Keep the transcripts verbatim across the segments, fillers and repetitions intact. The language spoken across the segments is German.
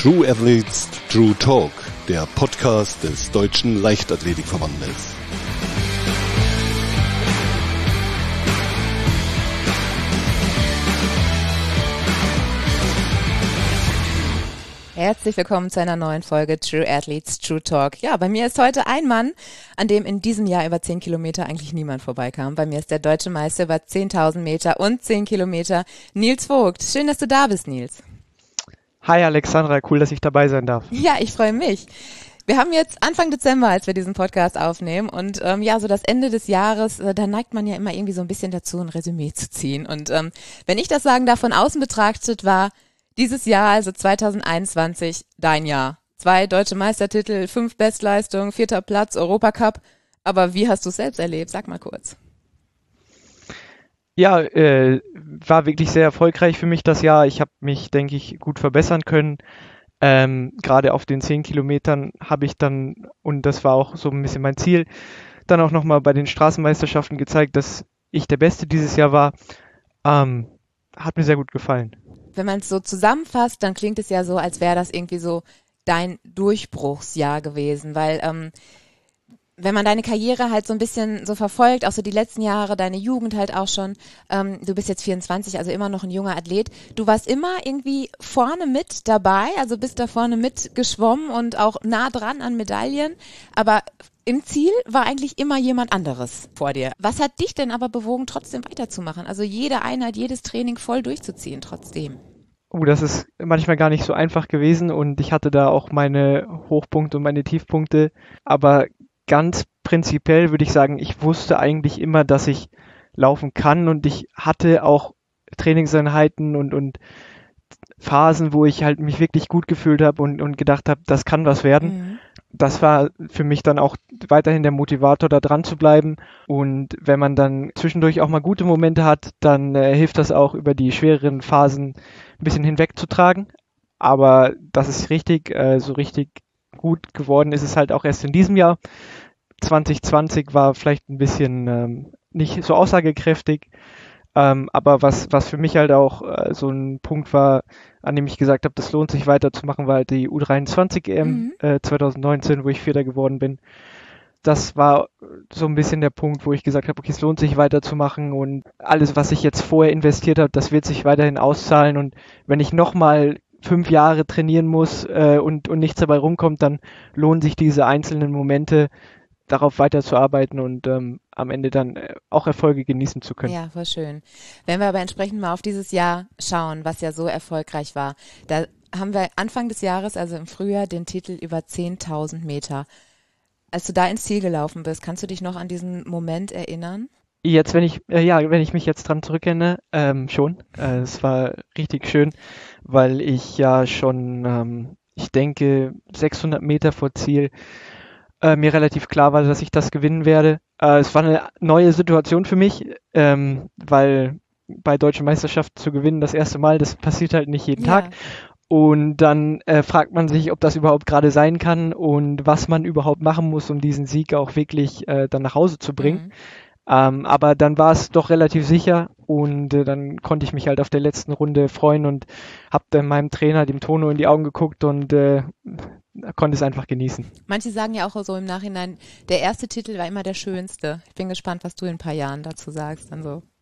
True Athletes, True Talk, der Podcast des Deutschen Leichtathletikverbandes. Herzlich willkommen zu einer neuen Folge True Athletes, True Talk. Ja, bei mir ist heute ein Mann, an dem in diesem Jahr über zehn Kilometer eigentlich niemand vorbeikam. Bei mir ist der deutsche Meister über zehntausend Meter und zehn Kilometer, Nils Vogt. Schön, dass du da bist, Nils. Hi Alexandra, cool, dass ich dabei sein darf. Ja, ich freue mich. Wir haben jetzt Anfang Dezember, als wir diesen Podcast aufnehmen und ähm, ja, so das Ende des Jahres, äh, da neigt man ja immer irgendwie so ein bisschen dazu, ein Resümee zu ziehen. Und ähm, wenn ich das sagen darf, von außen betrachtet war dieses Jahr, also zwanzig einundzwanzig, dein Jahr. Zwei deutsche Meistertitel, fünf Bestleistungen, vierter Platz, Europacup. Aber wie hast du es selbst erlebt? Sag mal kurz. Ja, äh, war wirklich sehr erfolgreich für mich das Jahr. Ich habe mich, denke ich, gut verbessern können. Ähm, gerade auf den zehn Kilometern habe ich dann, und das war auch so ein bisschen mein Ziel, dann auch nochmal bei den Straßenmeisterschaften gezeigt, dass ich der Beste dieses Jahr war. Ähm, hat mir sehr gut gefallen. Wenn man es so zusammenfasst, dann klingt es ja so, als wäre das irgendwie so dein Durchbruchsjahr gewesen, weil ähm, wenn man deine Karriere halt so ein bisschen so verfolgt, auch so die letzten Jahre, deine Jugend halt auch schon, ähm, du bist jetzt vierundzwanzig, also immer noch ein junger Athlet, du warst immer irgendwie vorne mit dabei, also bist da vorne mit geschwommen und auch nah dran an Medaillen, aber im Ziel war eigentlich immer jemand anderes vor dir. Was hat dich denn aber bewogen, trotzdem weiterzumachen? Also jede Einheit, jedes Training voll durchzuziehen trotzdem? Oh, das ist manchmal gar nicht so einfach gewesen und ich hatte da auch meine Hochpunkte und meine Tiefpunkte, aber ganz prinzipiell würde ich sagen, ich wusste eigentlich immer, dass ich laufen kann und ich hatte auch Trainingseinheiten und, und Phasen, wo ich halt mich wirklich gut gefühlt habe und, und gedacht habe, das kann was werden. Mhm. Das war für mich dann auch weiterhin der Motivator, da dran zu bleiben. Und wenn man dann zwischendurch auch mal gute Momente hat, dann äh, hilft das auch, über die schwereren Phasen ein bisschen hinwegzutragen. Aber das ist richtig, äh, so richtig gut geworden ist es halt auch erst in diesem Jahr. zwanzig zwanzig war vielleicht ein bisschen ähm, nicht so aussagekräftig. Ähm, aber was, was für mich halt auch äh, so ein Punkt war, an dem ich gesagt habe, das lohnt sich weiterzumachen, war halt die U dreiundzwanzig E M mhm. äh, zwanzig neunzehn, wo ich Vierter geworden bin. Das war so ein bisschen der Punkt, wo ich gesagt habe, okay, es lohnt sich weiterzumachen und alles, was ich jetzt vorher investiert habe, das wird sich weiterhin auszahlen und wenn ich nochmal fünf Jahre trainieren muss äh, und, und nichts dabei rumkommt, dann lohnen sich diese einzelnen Momente, darauf weiterzuarbeiten und ähm, am Ende dann äh, auch Erfolge genießen zu können. Ja, voll schön. Wenn wir aber entsprechend mal auf dieses Jahr schauen, was ja so erfolgreich war, da haben wir Anfang des Jahres, also im Frühjahr, den Titel über zehntausend Meter. Als du da ins Ziel gelaufen bist, kannst du dich noch an diesen Moment erinnern? Jetzt, wenn ich, äh, ja, wenn ich mich jetzt dran zurückerinnere, ähm, schon. Äh, es war richtig schön, weil ich ja schon, ähm, ich denke, sechshundert Meter vor Ziel äh, mir relativ klar war, dass ich das gewinnen werde. Äh, es war eine neue Situation für mich, ähm, weil bei deutschen Meisterschaften zu gewinnen das erste Mal, das passiert halt nicht jeden ja. Tag. Und dann äh, fragt man sich, ob das überhaupt gerade sein kann und was man überhaupt machen muss, um diesen Sieg auch wirklich äh, dann nach Hause zu bringen. Mhm. Ähm, aber dann war es doch relativ sicher und äh, dann konnte ich mich halt auf der letzten Runde freuen und habe dann meinem Trainer, dem Tono, in die Augen geguckt und äh, konnte es einfach genießen. Manche sagen ja auch so im Nachhinein, der erste Titel war immer der schönste. Ich bin gespannt, was du in ein paar Jahren dazu sagst. Dann so.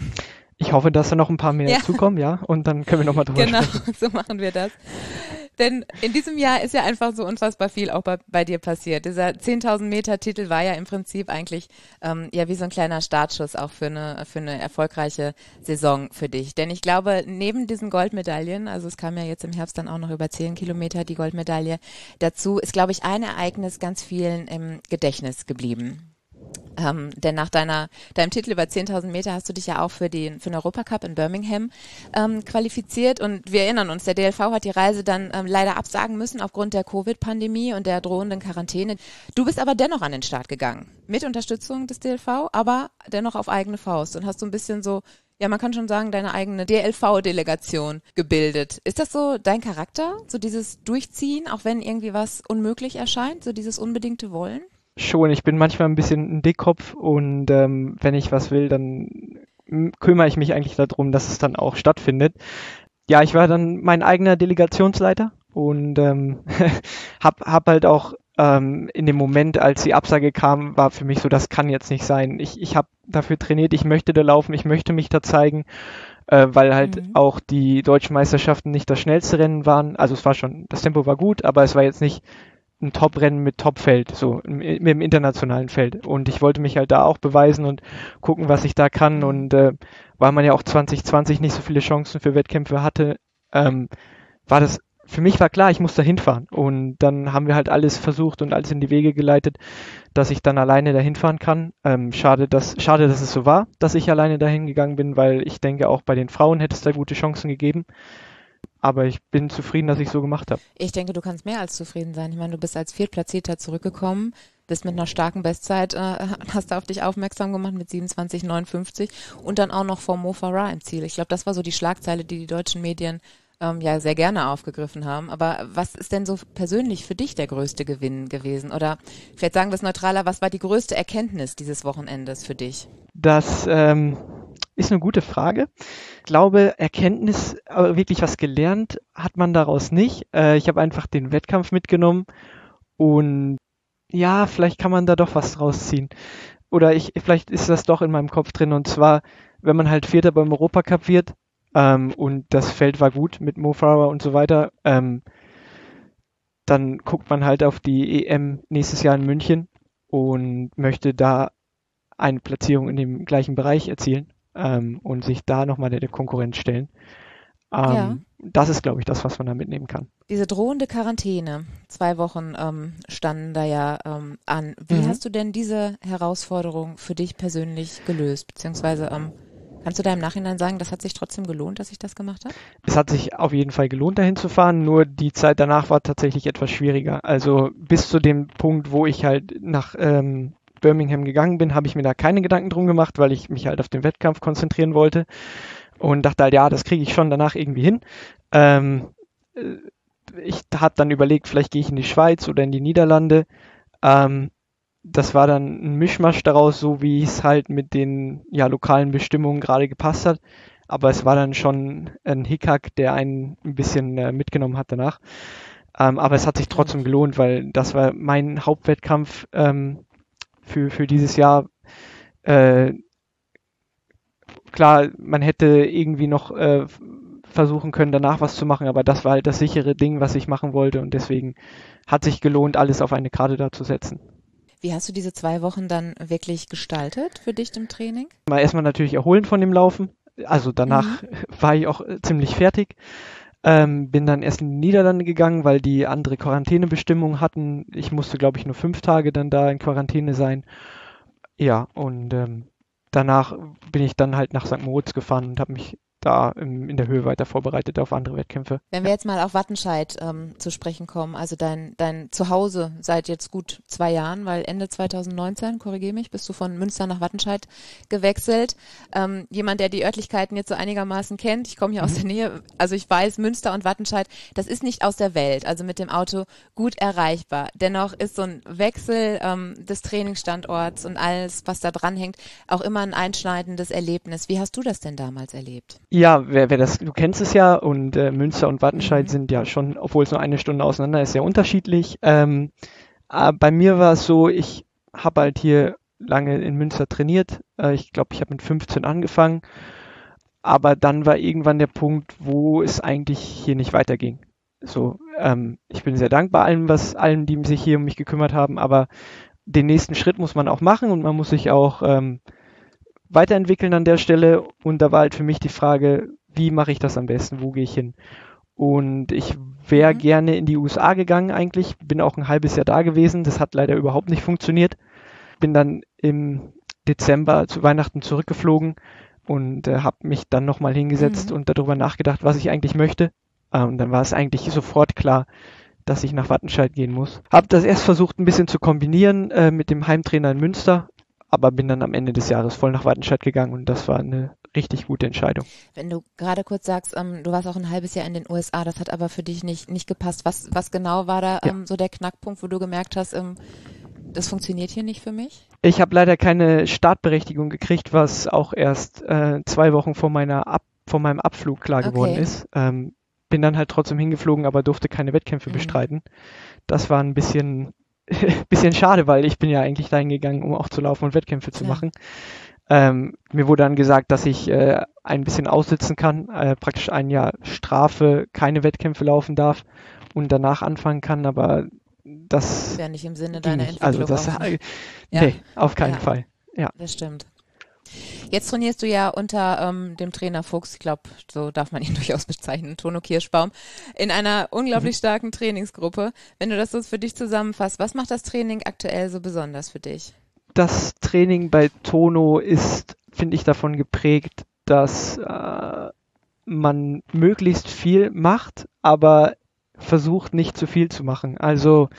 Ich hoffe, dass da noch ein paar mehr ja. zukommen, ja, und dann können wir nochmal drüber genau, sprechen. Genau, so machen wir das. Denn in diesem Jahr ist ja einfach so unfassbar viel auch bei, bei dir passiert. Dieser zehntausend Meter Titel war ja im Prinzip eigentlich ähm, ja wie so ein kleiner Startschuss auch für eine für eine erfolgreiche Saison für dich. Denn ich glaube, neben diesen Goldmedaillen, also es kam ja jetzt im Herbst dann auch noch über zehn Kilometer die Goldmedaille dazu, ist, glaube ich, ein Ereignis ganz vielen im Gedächtnis geblieben. Ähm, denn nach deiner deinem Titel über zehntausend Meter hast du dich ja auch für den für den Europacup in Birmingham ähm, qualifiziert und wir erinnern uns, der D L V hat die Reise dann ähm, leider absagen müssen aufgrund der Covid-Pandemie und der drohenden Quarantäne. Du bist aber dennoch an den Start gegangen, mit Unterstützung des D L V, aber dennoch auf eigene Faust und hast so ein bisschen so, ja, man kann schon sagen, deine eigene D L V-Delegation gebildet. Ist das so dein Charakter, so dieses Durchziehen, auch wenn irgendwie was unmöglich erscheint, so dieses unbedingte Wollen? Schon, ich bin manchmal ein bisschen ein Dickkopf und ähm, wenn ich was will, dann kümmere ich mich eigentlich darum, dass es dann auch stattfindet. Ja, ich war dann mein eigener Delegationsleiter und ähm, hab, hab halt auch ähm, in dem Moment, als die Absage kam, war für mich so, das kann jetzt nicht sein. Ich, ich habe dafür trainiert, ich möchte da laufen, ich möchte mich da zeigen, äh, weil halt Mhm. auch die deutschen Meisterschaften nicht das schnellste Rennen waren. Also es war schon, das Tempo war gut, aber es war jetzt nicht ein Top-Rennen mit Top-Feld, so im, im internationalen Feld. Und ich wollte mich halt da auch beweisen und gucken, was ich da kann. Mhm. Und äh, weil man ja auch zwanzig zwanzig nicht so viele Chancen für Wettkämpfe hatte, ähm, war das, für mich war klar, ich muss da hinfahren. Und dann haben wir halt alles versucht und alles in die Wege geleitet, dass ich dann alleine dahin fahren kann. Ähm, schade, dass, schade, dass es so war, dass ich alleine dahin gegangen bin, weil ich denke, auch bei den Frauen hätte es da gute Chancen gegeben. Aber ich bin zufrieden, dass ich so gemacht habe. Ich denke, du kannst mehr als zufrieden sein. Ich meine, du bist als Viertplatzierter zurückgekommen, bist mit einer starken Bestzeit, äh, hast du auf dich aufmerksam gemacht mit siebenundzwanzig neunundfünfzig und dann auch noch vor Mo Farah im Ziel. Ich glaube, das war so die Schlagzeile, die die deutschen Medien ähm, ja sehr gerne aufgegriffen haben. Aber was ist denn so persönlich für dich der größte Gewinn gewesen? Oder vielleicht sagen wir es neutraler, was war die größte Erkenntnis dieses Wochenendes für dich? Das ähm, ist eine gute Frage. Ich glaube, Erkenntnis, aber wirklich was gelernt hat man daraus nicht. Äh, ich habe einfach den Wettkampf mitgenommen und ja, vielleicht kann man da doch was draus ziehen. Oder ich, vielleicht ist das doch in meinem Kopf drin. Und zwar, wenn man halt Vierter beim Europacup wird ähm, und das Feld war gut mit Mo Farah und so weiter, ähm, dann guckt man halt auf die E M nächstes Jahr in München und möchte da eine Platzierung in dem gleichen Bereich erzielen ähm, und sich da nochmal der, der Konkurrenz stellen. Ähm, Ja. Das ist, glaube ich, das, was man da mitnehmen kann. Diese drohende Quarantäne, zwei Wochen ähm, standen da ja ähm, an. Wie Mhm. hast du denn diese Herausforderung für dich persönlich gelöst? Beziehungsweise ähm, kannst du da im Nachhinein sagen, das hat sich trotzdem gelohnt, dass ich das gemacht habe? Es hat sich auf jeden Fall gelohnt, dahin zu fahren, nur die Zeit danach war tatsächlich etwas schwieriger. Also bis zu dem Punkt, wo ich halt nach ähm, Birmingham gegangen bin, habe ich mir da keine Gedanken drum gemacht, weil ich mich halt auf den Wettkampf konzentrieren wollte und dachte halt, ja, das kriege ich schon danach irgendwie hin. Ähm, äh, ich habe dann überlegt, vielleicht gehe ich in die Schweiz oder in die Niederlande. Ähm, das war dann ein Mischmasch daraus, so wie es halt mit den ja, lokalen Bestimmungen gerade gepasst hat. Aber es war dann schon ein Hickhack, der einen ein bisschen äh, mitgenommen hat danach. Ähm, aber es hat sich trotzdem gelohnt, weil das war mein Hauptwettkampf ähm, für, für dieses Jahr. Äh, klar, man hätte irgendwie noch äh, versuchen können, danach was zu machen, aber das war halt das sichere Ding, was ich machen wollte und deswegen hat sich gelohnt, alles auf eine Karte da zu setzen. Wie hast du diese zwei Wochen dann wirklich gestaltet für dich im Training? Mal erstmal natürlich erholen von dem Laufen, also danach Mhm. war ich auch äh, ziemlich fertig. Ähm, bin dann erst in die Niederlande gegangen, weil die andere Quarantänebestimmungen hatten. Ich musste, glaube ich, nur fünf Tage dann da in Quarantäne sein. Ja, und ähm, danach bin ich dann halt nach Sankt Moritz gefahren und habe mich da im, in der Höhe weiter vorbereitet auf andere Wettkämpfe. Wenn wir jetzt mal auf Wattenscheid ähm, zu sprechen kommen, also dein, dein Zuhause seit jetzt gut zwei Jahren, weil Ende zwanzig neunzehn, korrigiere mich, bist du von Münster nach Wattenscheid gewechselt. Ähm, jemand, der die Örtlichkeiten jetzt so einigermaßen kennt, ich komme hier Mhm. aus der Nähe, also ich weiß, Münster und Wattenscheid, das ist nicht aus der Welt, also mit dem Auto gut erreichbar. Dennoch ist so ein Wechsel ähm, des Trainingsstandorts und alles, was da dran hängt, auch immer ein einschneidendes Erlebnis. Wie hast du das denn damals erlebt? Ja, wer, wer das, du kennst es ja und äh, Münster und Wattenscheid Mhm. sind ja schon, obwohl es nur eine Stunde auseinander ist, sehr unterschiedlich. Ähm, äh, bei mir war es so, ich habe halt hier lange in Münster trainiert. Äh, ich glaube, ich habe mit fünfzehn angefangen, aber dann war irgendwann der Punkt, wo es eigentlich hier nicht weiterging. So, ähm, ich bin sehr dankbar allen, was allen, die sich hier um mich gekümmert haben, aber den nächsten Schritt muss man auch machen und man muss sich auch ähm, weiterentwickeln an der Stelle. Und da war halt für mich die Frage, wie mache ich das am besten? Wo gehe ich hin? Und ich wäre Mhm. gerne in die U S A gegangen eigentlich, bin auch ein halbes Jahr da gewesen. Das hat leider überhaupt nicht funktioniert. Bin dann im Dezember zu Weihnachten zurückgeflogen und äh, habe mich dann nochmal hingesetzt Mhm. und darüber nachgedacht, was ich eigentlich möchte. Äh, und dann war es eigentlich sofort klar, dass ich nach Wattenscheid gehen muss. Habe das erst versucht ein bisschen zu kombinieren äh, mit dem Heimtrainer in Münster, aber bin dann am Ende des Jahres voll nach Wattenscheid gegangen und das war eine richtig gute Entscheidung. Wenn du gerade kurz sagst, ähm, du warst auch ein halbes Jahr in den U S A, das hat aber für dich nicht, nicht gepasst. Was, was genau war da Ja. ähm, so der Knackpunkt, wo du gemerkt hast, ähm, das funktioniert hier nicht für mich? Ich habe leider keine Startberechtigung gekriegt, was auch erst äh, zwei Wochen vor meiner Ab vor meinem Abflug klar geworden Okay. ist. Ähm, bin dann halt trotzdem hingeflogen, aber durfte keine Wettkämpfe Mhm. bestreiten. Das war ein bisschen, bisschen schade, weil ich bin ja eigentlich dahin gegangen, um auch zu laufen und Wettkämpfe zu Klar. machen. Ähm, mir wurde dann gesagt, dass ich äh, ein bisschen aussitzen kann, äh, praktisch ein Jahr Strafe, keine Wettkämpfe laufen darf und danach anfangen kann, aber das Wäre nicht im Sinne ging deiner nicht. Also Entwicklung das, auch. äh, Ja. nee, auf keinen Ja. Fall. Ja. Das stimmt. Jetzt trainierst du ja unter ähm, dem Trainer Fuchs, ich glaube, so darf man ihn durchaus bezeichnen, Tono Kirschbaum, in einer unglaublich starken Trainingsgruppe. Wenn du das so für dich zusammenfasst, was macht das Training aktuell so besonders für dich? Das Training bei Tono ist, finde ich, davon geprägt, dass äh, man möglichst viel macht, aber versucht nicht zu viel zu machen. Also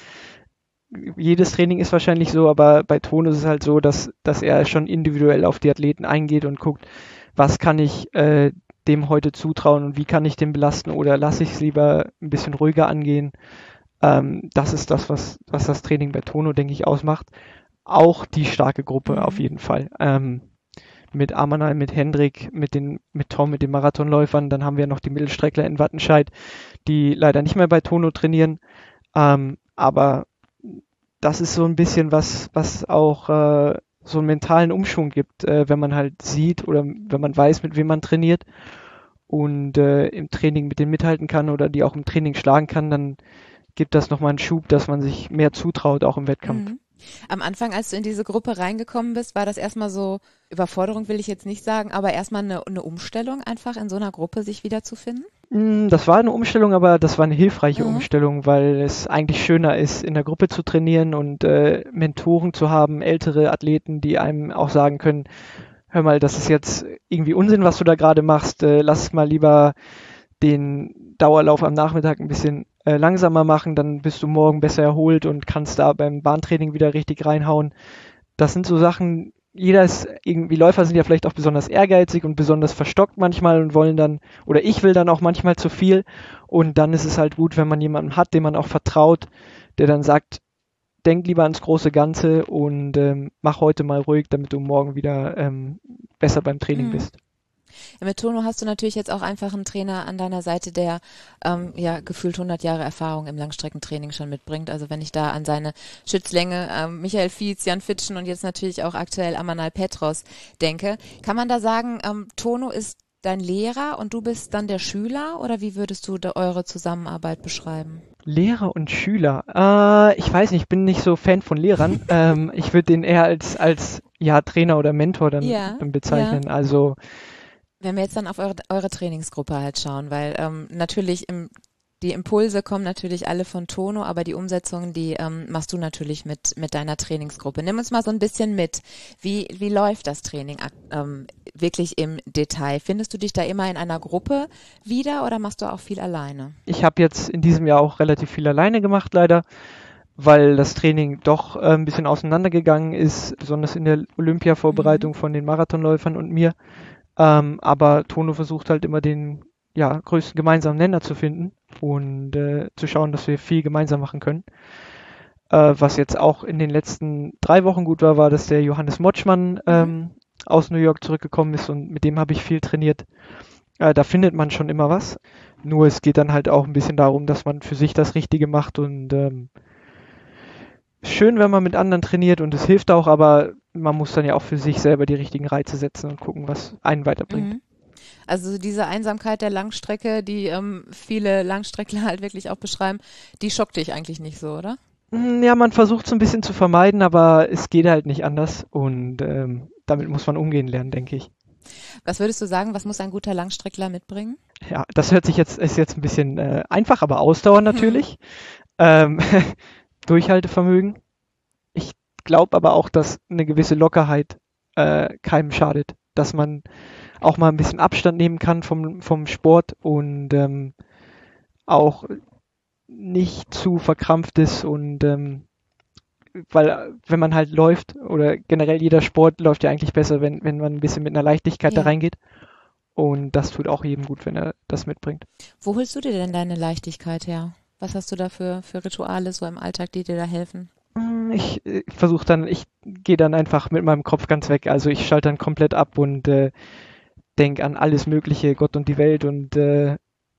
jedes Training ist wahrscheinlich so, aber bei Tono ist es halt so, dass, dass er schon individuell auf die Athleten eingeht und guckt, was kann ich äh, dem heute zutrauen und wie kann ich den belasten oder lasse ich es lieber ein bisschen ruhiger angehen. Ähm, das ist das, was, was das Training bei Tono, denke ich, ausmacht. Auch die starke Gruppe Mhm. auf jeden Fall. Ähm, mit Amanal, mit Hendrik, mit den, mit Tom, mit den Marathonläufern. Dann haben wir noch die Mittelstreckler in Wattenscheid, die leider nicht mehr bei Tono trainieren. Ähm, aber das ist so ein bisschen was, was auch äh, so einen mentalen Umschwung gibt, äh, wenn man halt sieht oder wenn man weiß, mit wem man trainiert und äh, im Training mit denen mithalten kann oder die auch im Training schlagen kann, dann gibt das nochmal einen Schub, dass man sich mehr zutraut, auch im Wettkampf. Mhm. Am Anfang, als du in diese Gruppe reingekommen bist, war das erstmal so, Überforderung will ich jetzt nicht sagen, aber erstmal eine, eine Umstellung, einfach in so einer Gruppe sich wiederzufinden? Mm, Das war eine Umstellung, aber das war eine hilfreiche Mhm. Umstellung, weil es eigentlich schöner ist, in der Gruppe zu trainieren und äh, Mentoren zu haben, ältere Athleten, die einem auch sagen können, hör mal, das ist jetzt irgendwie Unsinn, was du da gerade machst, äh, lass mal lieber den Dauerlauf am Nachmittag ein bisschen äh, langsamer machen, dann bist du morgen besser erholt und kannst da beim Bahntraining wieder richtig reinhauen. Das sind so Sachen, jeder ist irgendwie, Läufer sind ja vielleicht auch besonders ehrgeizig und besonders verstockt manchmal und wollen dann, oder ich will dann auch manchmal zu viel und dann ist es halt gut, wenn man jemanden hat, dem man auch vertraut, der dann sagt, denk lieber ans große Ganze und ähm, mach heute mal ruhig, damit du morgen wieder ähm, besser beim Training Mhm. bist. Ja, mit Tono hast du natürlich jetzt auch einfach einen Trainer an deiner Seite, der ähm, ja gefühlt hundert Jahre Erfahrung im Langstreckentraining schon mitbringt. Also wenn ich da an seine Schützlinge, ähm, Michael Fietz, Jan Fitschen und jetzt natürlich auch aktuell Amanal Petros denke, kann man da sagen, ähm, Tono ist dein Lehrer und du bist dann der Schüler oder wie würdest du da eure Zusammenarbeit beschreiben? Lehrer und Schüler. Äh, ich weiß nicht, ich bin nicht so Fan von Lehrern. ähm, ich würde den eher als, als ja, Trainer oder Mentor dann Ja, dann bezeichnen. Also Wenn wir jetzt dann auf eure, eure Trainingsgruppe halt schauen, weil ähm, natürlich im, die Impulse kommen natürlich alle von Tono, aber die Umsetzung, die ähm, machst du natürlich mit mit deiner Trainingsgruppe. Nimm uns mal so ein bisschen mit. Wie wie läuft das Training ähm, wirklich im Detail? Findest du dich da immer in einer Gruppe wieder oder machst du auch viel alleine? ich habe jetzt in diesem Jahr auch relativ viel alleine gemacht, leider, weil das Training doch äh, ein bisschen auseinandergegangen ist, besonders in der Olympia-Vorbereitung Mhm. von den Marathonläufern und mir. Ähm, aber Tono versucht halt immer den ja, größten gemeinsamen Nenner zu finden und äh, zu schauen, dass wir viel gemeinsam machen können. Äh, was jetzt auch in den letzten drei Wochen gut war, war, dass der Johannes Motschmann ähm, aus New York zurückgekommen ist und mit dem habe ich viel trainiert. Äh, da findet man schon immer was. Nur es geht dann halt auch ein bisschen darum, dass man für sich das Richtige macht und ähm, schön, wenn man mit anderen trainiert und es hilft auch, aber man muss dann ja auch für sich selber die richtigen Reize setzen und gucken, was einen weiterbringt. Mhm. Also diese Einsamkeit der Langstrecke, die ähm, viele Langstreckler halt wirklich auch beschreiben, die schockt dich eigentlich nicht so, oder? Mm, Ja, man versucht es ein bisschen zu vermeiden, aber es geht halt nicht anders und ähm, damit muss man umgehen lernen, denke ich. Was würdest du sagen, was muss ein guter Langstreckler mitbringen? Ja, das hört sich jetzt, ist jetzt ein bisschen äh, einfach, aber Ausdauer natürlich. Ähm, Durchhaltevermögen. Ich glaube aber auch, dass eine gewisse Lockerheit äh, keinem schadet, dass man auch mal ein bisschen Abstand nehmen kann vom, vom Sport und ähm, auch nicht zu verkrampft ist und ähm, weil äh, wenn man halt läuft oder generell jeder Sport läuft ja eigentlich besser, wenn, wenn man ein bisschen mit einer Leichtigkeit da Ja. reingeht und das tut auch jedem gut, wenn er das mitbringt. Wo holst du dir denn deine Leichtigkeit her? Was hast du da für, für Rituale so im Alltag, die dir da helfen? Mm, Ich, ich versuche dann, ich gehe dann einfach mit meinem Kopf ganz weg, also ich schalte dann komplett ab und äh, denke an alles Mögliche, Gott und die Welt und äh,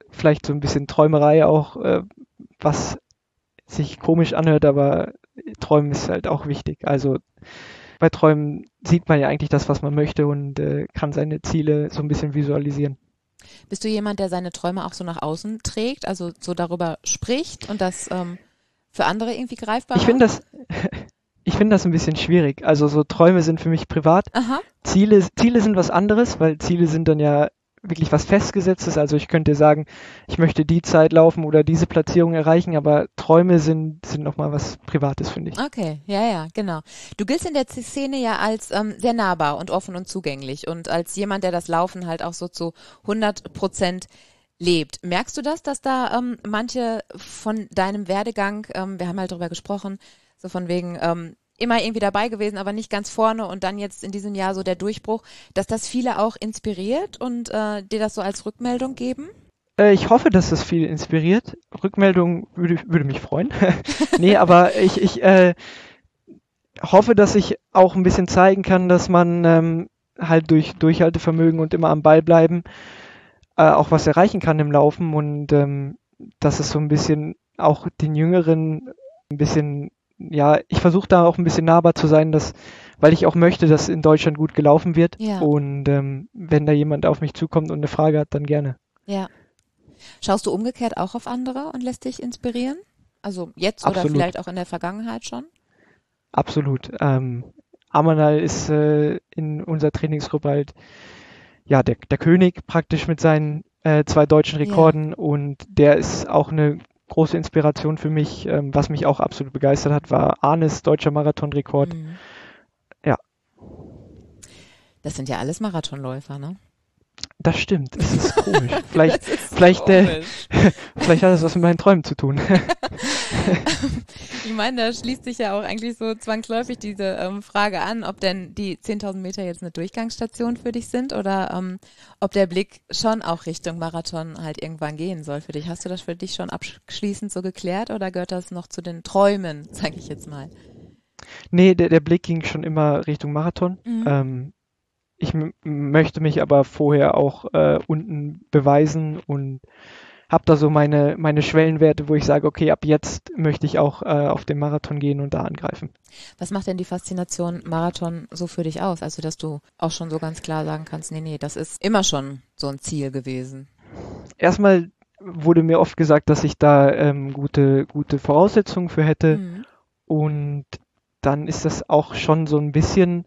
vielleicht so ein bisschen Träumerei auch, äh, was sich komisch anhört, aber Träumen ist halt auch wichtig. Also bei Träumen sieht man ja eigentlich das, was man möchte und äh, kann seine Ziele so ein bisschen visualisieren. Bist du jemand, der seine Träume auch so nach außen trägt, also so darüber spricht und das ähm, für andere irgendwie greifbar Ich finde das, ich finde das ein bisschen schwierig. Also so Träume sind für mich privat. Aha. Ziele, Ziele sind was anderes, weil Ziele sind dann ja wirklich was Festgesetztes. Also ich könnte sagen, ich möchte die Zeit laufen oder diese Platzierung erreichen, aber Träume sind, sind nochmal was Privates, finde ich. Okay, ja, ja, genau. Du giltst in der Szene ja als ähm, sehr nahbar und offen und zugänglich und als jemand, der das Laufen halt auch so zu hundert Prozent lebt. Merkst du das, dass da ähm, manche von deinem Werdegang, ähm, wir haben halt drüber gesprochen, so von wegen ähm, immer irgendwie dabei gewesen, aber nicht ganz vorne und dann jetzt in diesem Jahr so der Durchbruch, dass das viele auch inspiriert und äh, dir das so als Rückmeldung geben? Äh, ich hoffe, dass das viele inspiriert. Rückmeldung würde, würde mich freuen. Nee, aber ich, ich äh, hoffe, dass ich auch ein bisschen zeigen kann, dass man ähm, halt durch Durchhaltevermögen und immer am Ball bleiben äh, auch was erreichen kann im Laufen und ähm, dass es so ein bisschen auch den Jüngeren ein bisschen, ja, ich versuche da auch ein bisschen nahbar zu sein, dass, weil ich auch möchte, dass in Deutschland gut gelaufen wird. Ja. Und ähm, wenn da jemand auf mich zukommt und eine Frage hat, dann gerne. Ja. Schaust du umgekehrt auch auf andere und lässt dich inspirieren? Also jetzt Absolut. Oder vielleicht auch in der Vergangenheit schon? Absolut. Ähm, Amanal ist äh, in unserer Trainingsgruppe halt ja der, der König praktisch mit seinen äh, zwei deutschen Rekorden, ja. Und der ist auch eine große Inspiration für mich. Ähm, was mich auch absolut begeistert hat, war Arnes deutscher Marathonrekord. Mhm. Ja. Das sind ja alles Marathonläufer, ne? Das stimmt, es ist komisch. Vielleicht, ist vielleicht, komisch. Äh, vielleicht hat das was mit meinen Träumen zu tun. Ich meine, da schließt sich ja auch eigentlich so zwangsläufig diese ähm, Frage an, ob denn die zehntausend Meter jetzt eine Durchgangsstation für dich sind oder ähm, ob der Blick schon auch Richtung Marathon halt irgendwann gehen soll für dich. Hast du das für dich schon abschließend so geklärt oder gehört das noch zu den Träumen, sage ich jetzt mal? Nee, der, der Blick ging schon immer Richtung Marathon. Mhm. Ähm, ich m- möchte mich aber vorher auch äh, unten beweisen und habe da so meine, meine Schwellenwerte, wo ich sage, okay, ab jetzt möchte ich auch äh, auf den Marathon gehen und da angreifen. Was macht denn die Faszination Marathon so für dich aus? Also, dass du auch schon so ganz klar sagen kannst, nee, nee, das ist immer schon so ein Ziel gewesen. Erstmal wurde mir oft gesagt, dass ich da ähm, gute, gute Voraussetzungen für hätte. Mhm. Und dann ist das auch schon so ein bisschen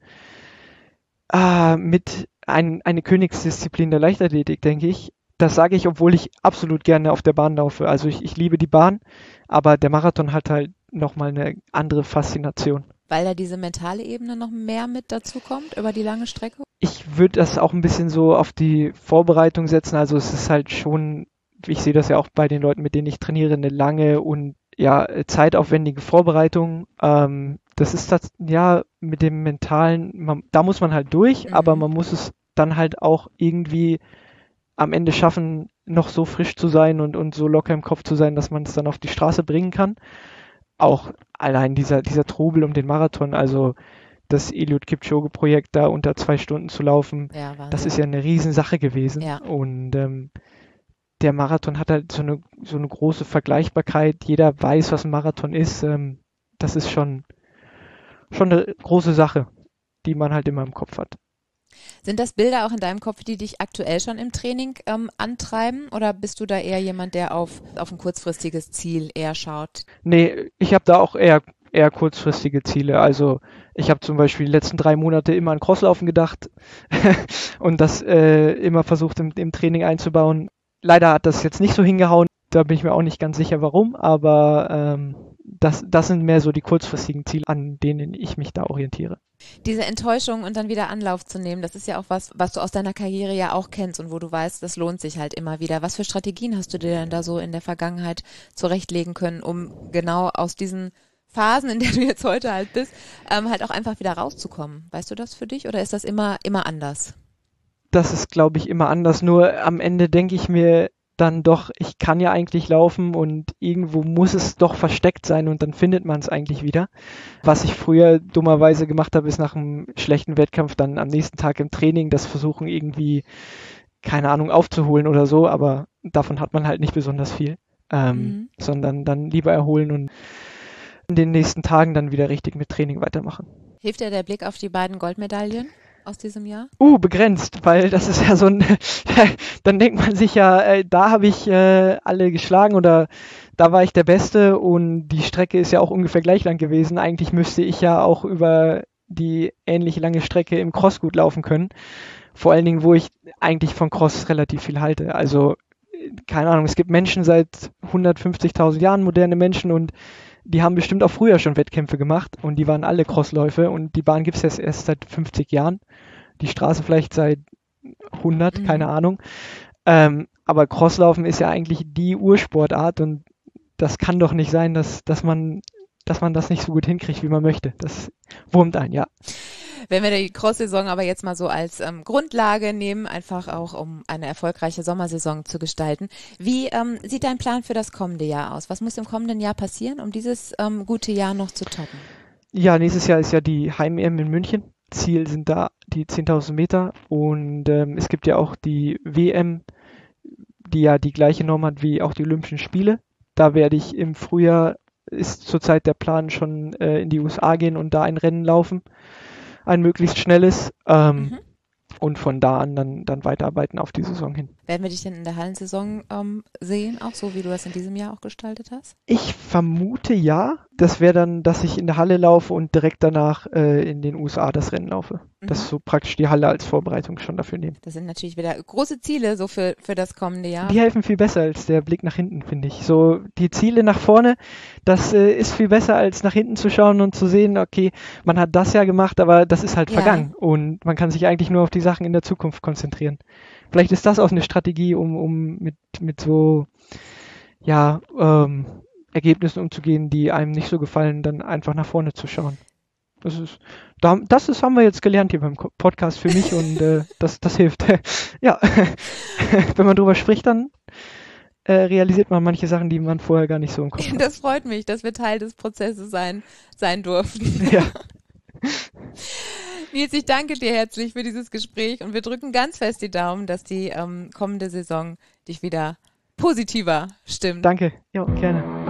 ah, mit ein, eine Königsdisziplin der Leichtathletik, denke ich. Das sage ich, obwohl ich absolut gerne auf der Bahn laufe. Also ich, ich liebe die Bahn, aber der Marathon hat halt nochmal eine andere Faszination. Weil da diese mentale Ebene noch mehr mit dazu kommt über die lange Strecke? Ich würde das auch ein bisschen so auf die Vorbereitung setzen. Also es ist halt schon, ich sehe das ja auch bei den Leuten, mit denen ich trainiere, eine lange und ja, zeitaufwendige Vorbereitung. Ähm, das ist das, ja, mit dem Mentalen, man, da muss man halt durch, Mhm. aber man muss es dann halt auch irgendwie am Ende schaffen, noch so frisch zu sein und, und so locker im Kopf zu sein, dass man es dann auf die Straße bringen kann. Auch allein dieser, dieser Trubel um den Marathon, also das Eliud Kipchoge-Projekt da unter zwei Stunden zu laufen, Ja, Wahnsinn. das ist ja eine Riesensache gewesen. Ja. Und ähm, der Marathon hat halt so eine, so eine große Vergleichbarkeit. Jeder weiß, was ein Marathon ist. Ähm, das ist schon, schon eine große Sache, die man halt immer im Kopf hat. Sind das Bilder auch in deinem Kopf, die dich aktuell schon im Training ähm, antreiben? Oder bist du da eher jemand, der auf, auf ein kurzfristiges Ziel eher schaut? Nee, ich habe da auch eher, eher kurzfristige Ziele. Also ich habe zum Beispiel die letzten drei Monate immer an Crosslaufen gedacht und das äh, immer versucht im, im Training einzubauen. Leider hat das jetzt nicht so hingehauen. Da bin ich mir auch nicht ganz sicher, warum. Aber ähm, das, das sind mehr so die kurzfristigen Ziele, an denen ich mich da orientiere. Diese Enttäuschung und dann wieder Anlauf zu nehmen, das ist ja auch was, was du aus deiner Karriere ja auch kennst und wo du weißt, das lohnt sich halt immer wieder. Was für Strategien hast du dir denn da so in der Vergangenheit zurechtlegen können, um genau aus diesen Phasen, in der du jetzt heute halt bist, ähm, halt auch einfach wieder rauszukommen? Weißt du das für dich oder ist das immer, immer anders? Das ist, glaube ich, immer anders. Nur am Ende denke ich mir dann doch, ich kann ja eigentlich laufen und irgendwo muss es doch versteckt sein und dann findet man es eigentlich wieder. Was ich früher dummerweise gemacht habe, ist nach einem schlechten Wettkampf dann am nächsten Tag im Training das versuchen irgendwie, keine Ahnung, aufzuholen oder so. Aber davon hat man halt nicht besonders viel, ähm, Mhm. sondern dann lieber erholen und in den nächsten Tagen dann wieder richtig mit Training weitermachen. Hilft dir der Blick auf die beiden Goldmedaillen aus diesem Jahr? Uh, begrenzt, weil das ist ja so ein, dann denkt man sich ja, äh, da habe ich äh, alle geschlagen oder da war ich der Beste und die Strecke ist ja auch ungefähr gleich lang gewesen. Eigentlich müsste ich ja auch über die ähnlich lange Strecke im Cross gut laufen können. Vor allen Dingen, wo ich eigentlich von Cross relativ viel halte. Also, keine Ahnung, es gibt Menschen seit hundertfünfzigtausend Jahren, moderne Menschen, und die haben bestimmt auch früher schon Wettkämpfe gemacht und die waren alle Crossläufe und die Bahn gibt es jetzt erst seit fünfzig Jahren. Die Straße vielleicht seit hundert, Mhm. keine Ahnung. Ähm, aber Crosslaufen ist ja eigentlich die Ursportart und das kann doch nicht sein, dass, dass man, dass man das nicht so gut hinkriegt, wie man möchte. Das wurmt einen, ja. Wenn wir die Cross-Saison aber jetzt mal so als ähm, Grundlage nehmen, einfach auch um eine erfolgreiche Sommersaison zu gestalten. Wie ähm, sieht dein Plan für das kommende Jahr aus? Was muss im kommenden Jahr passieren, um dieses ähm, gute Jahr noch zu toppen? Ja, nächstes Jahr ist ja die Heim-E M in München. Ziel sind da die zehntausend Meter und ähm, es gibt ja auch die W M, die ja die gleiche Norm hat wie auch die Olympischen Spiele. Da werde ich im Frühjahr, ist zurzeit der Plan, schon äh, in die U S A gehen und da ein Rennen laufen. Ein möglichst schnelles. Ähm, Mhm. Und von da an dann, dann weiterarbeiten auf die Saison hin. Werden wir dich denn in der Hallensaison ähm, sehen, auch so wie du das in diesem Jahr auch gestaltet hast? Ich vermute ja. Das wäre dann, dass ich in der Halle laufe und direkt danach äh, in den U S A das Rennen laufe. Mhm. Dass so praktisch die Halle als Vorbereitung schon dafür nehmen. Das sind natürlich wieder große Ziele so für, für das kommende Jahr. Die helfen viel besser als der Blick nach hinten, finde ich. So die Ziele nach vorne, das äh, ist viel besser als nach hinten zu schauen und zu sehen, okay, man hat das ja gemacht, aber das ist halt Ja. vergangen und man kann sich eigentlich nur auf die Sachen in der Zukunft konzentrieren. Vielleicht ist das auch eine Strategie, um, um mit, mit so ja, ähm, Ergebnissen umzugehen, die einem nicht so gefallen, dann einfach nach vorne zu schauen. Das ist, da, das ist, haben wir jetzt gelernt hier beim Ko- Podcast für mich und äh, das, das hilft. Ja, wenn man drüber spricht, dann äh, realisiert man manche Sachen, die man vorher gar nicht so im Kopf hat. Das freut mich, dass wir Teil des Prozesses sein, sein durften. Ja, Nils, ich danke dir herzlich für dieses Gespräch und wir drücken ganz fest die Daumen, dass die ähm, kommende Saison dich wieder positiver stimmt. danke. Ja, gerne.